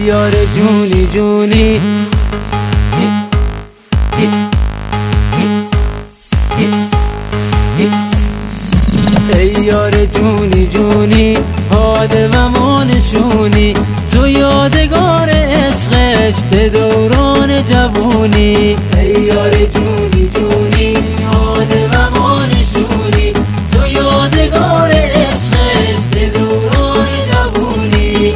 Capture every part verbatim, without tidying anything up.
یار جونی جونی ای یار جونی جونی حاده و ما نشونی تو یادگار عشقش دوران جوونی ای یار جونی جونی حاده و ما نشونی تو یادگار عشقش دوران جوونی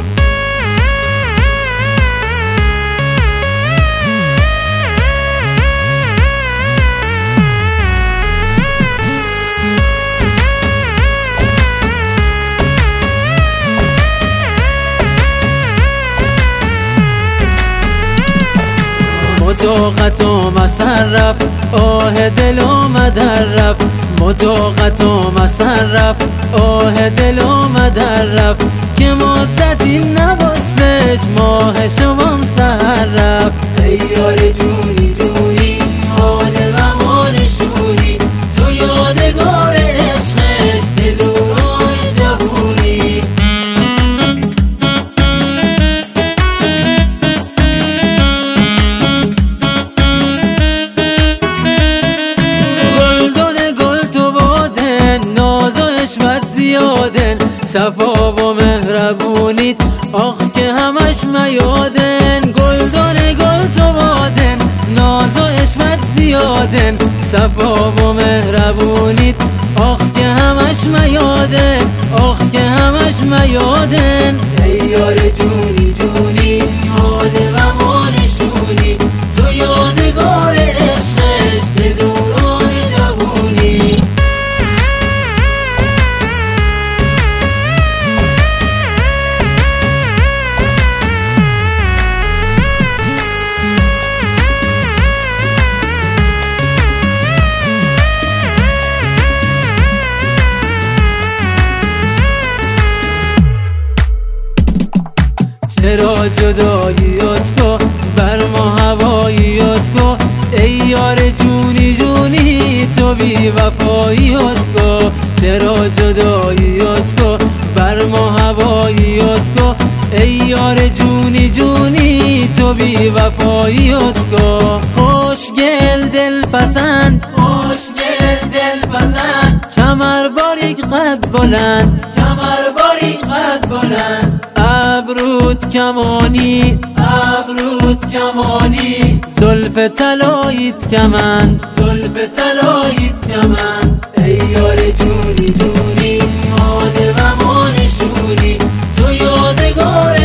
مطاقت و مصرف آه دل آمد رفت مطاقت و مصرف آه دل آمد رفت که مدتی نباستش ماه شبم سهر رفت ای یار جونی جونی حاله و ما نشونی تو یادگار عشقش دوران جوونی زیادن صفا و مهربونیت آخ که همش میادن گلدان گل تو بادن ناز و عشقت زیادن صفا و مهربونیت آخ که همش میادن آخ که همش میادن ای یار جونی جونی حاله و ما نشونی تو یادگار عشقش دوران جوونی چرا جداییات کو بر ما هواییات کو ای یار جونی جونی تو بی وفاییات کو چرا جداییات کو بر ما هواییات کو ای یار جونی جونی تو بی وفاییات کو خوشگل دل پسند خوشگل دل پسند کمر باریک قد بلند کمر باریک قد بلند ابروت کمانی ابروت کمانی زلف طلاییت کمند زلف طلاییت کمند ای یار جونی جونی حاله و ما نشونی تو یادگار